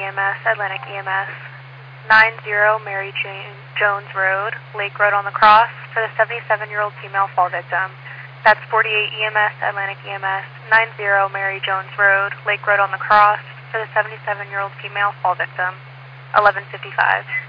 EMS, Atlantic EMS, 90 Mary Jane Jones Road, Lake Road on the Cross, for the 77-year-old female fall victim. That's 48 EMS, Atlantic EMS, 90 Mary Jones Road, Lake Road on the Cross, for the 77-year-old female fall victim, 11:55.